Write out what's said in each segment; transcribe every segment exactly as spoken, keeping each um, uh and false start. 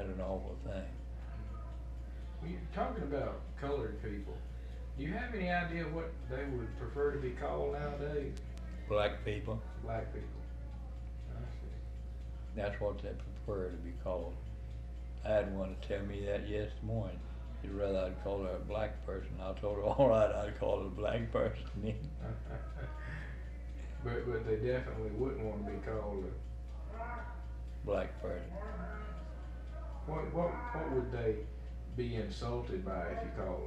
That's an awful thing. When you're talking about colored people, do you have any idea what they would prefer to be called nowadays? Black people, Black people. I see. that's what they prefer to be called. I had one to tell me that yes morning. He'd rather I'd call her a black person. I told her, all right, I'd call her a black person. but but they definitely wouldn't want to be called a, Black person. what what what would they be insulted by if you called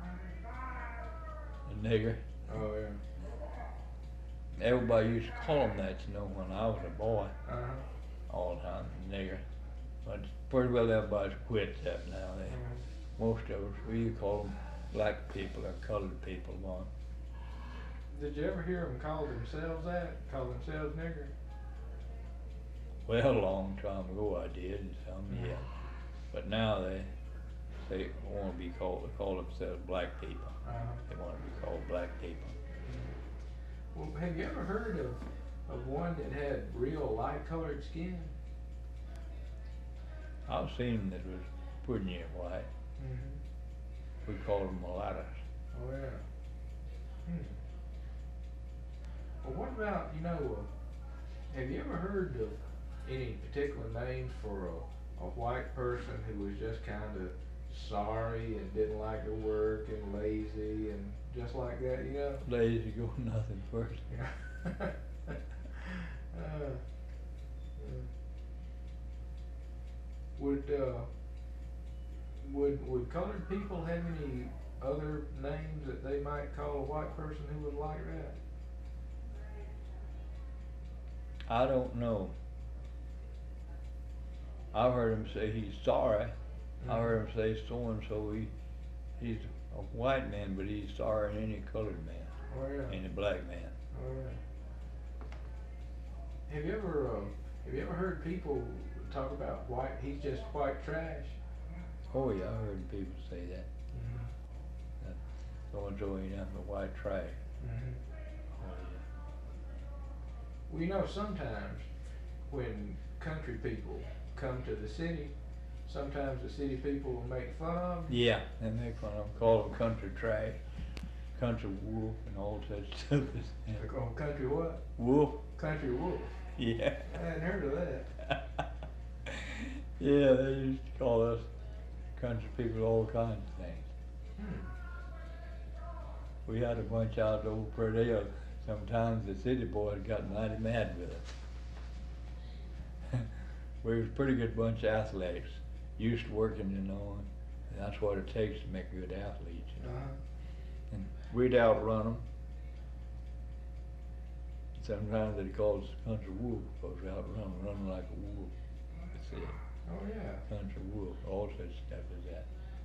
them? A nigger. Oh yeah. Everybody used to call them that, you know, when I was a boy, Uh huh. all the time, nigger. But pretty well everybody's quit that now. They, most of us, we used to call them black people or colored people, one. Did you ever hear them call themselves that? Call themselves nigger? Well, a long time ago I did, and some, yeah. But now they, they want to be called, they call themselves black people. Uh-huh. They want to be called black people. Well, have you ever heard of, of one that had real light colored skin? I've seen that was pretty near white. Mm-hmm. We call them mulattoes. Oh yeah. Hmm. Well, what about, you know, uh, have you ever heard of any particular names for a, a white person who was just kind of sorry and didn't like to work and lazy and just like that, you know? Lazy go nothing first. Yeah. uh, uh, would uh, would would colored people have any other names that they might call a white person who was like that? I don't know. I've heard him say he's sorry. Mm-hmm. I heard him say so and so he he's a white man, but he's sorry in any colored man, Oh yeah. any black man. Oh yeah. Have you ever uh, have you ever heard people talk about white? He's just white trash. Oh yeah, I heard people say that. Mm-hmm. So and so ain't nothing but white trash. Mm-hmm. Oh Well, you know, sometimes when country people come to the city, sometimes the city people will make fun of them. yeah. Yeah, and they call them, call them country trash, country wolf, and all such stuff. They call 'em country what? Wolf. Country wolf. Yeah. I hadn't heard of that. Yeah, they used to call us country people all kinds of things. Hmm. We had a bunch out over Perdale. Sometimes the city boys got mighty mad with us. We was a pretty good bunch of athletics, used to working, you know, and that's what it takes to make a good athlete, you know. Uh-huh. And we'd outrun them. Sometimes they called us country wolf because we outrun them, running like a wolf. That's it, Oh yeah. country wolf, all such stuff as that.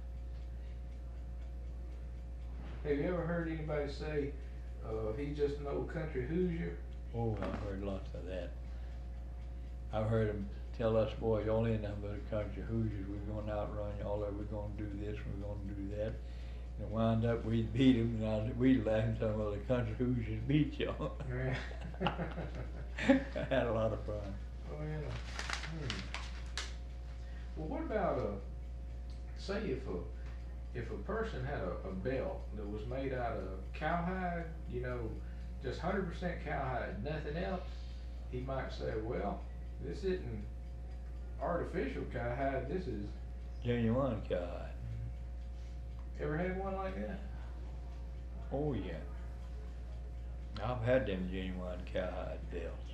Have you ever heard anybody say, uh, he's just an old country Hoosier? Oh, I've heard lots of that. I've heard them tell us boys, y'all ain't nothing but a country Hoosiers, we're gonna outrun y'all, or we're gonna do this, we're gonna do that. And wind up, we'd beat them, and I, we'd laugh and tell them, well, the country Hoosiers beat y'all. Yeah. I had a lot of fun. Oh yeah. Hmm. Well, what about uh, say if a if a person had a, a belt that was made out of cowhide, you know, just one hundred percent cowhide, nothing else, he might say, well, this isn't artificial cowhide. This is. Genuine cowhide. Ever had one like that? Oh yeah. I've had them genuine cowhide belts.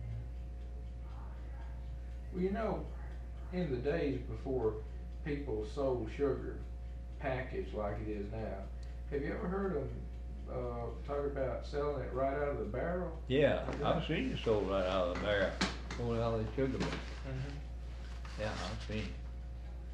Well, you know, in the days before people sold sugar packaged like it is now, have you ever heard them uh, talk about selling it right out of the barrel? Yeah, Okay. I've seen it sold right out of the barrel, sold out of the sugar mill. Mm-hmm. Yeah, I've seen it.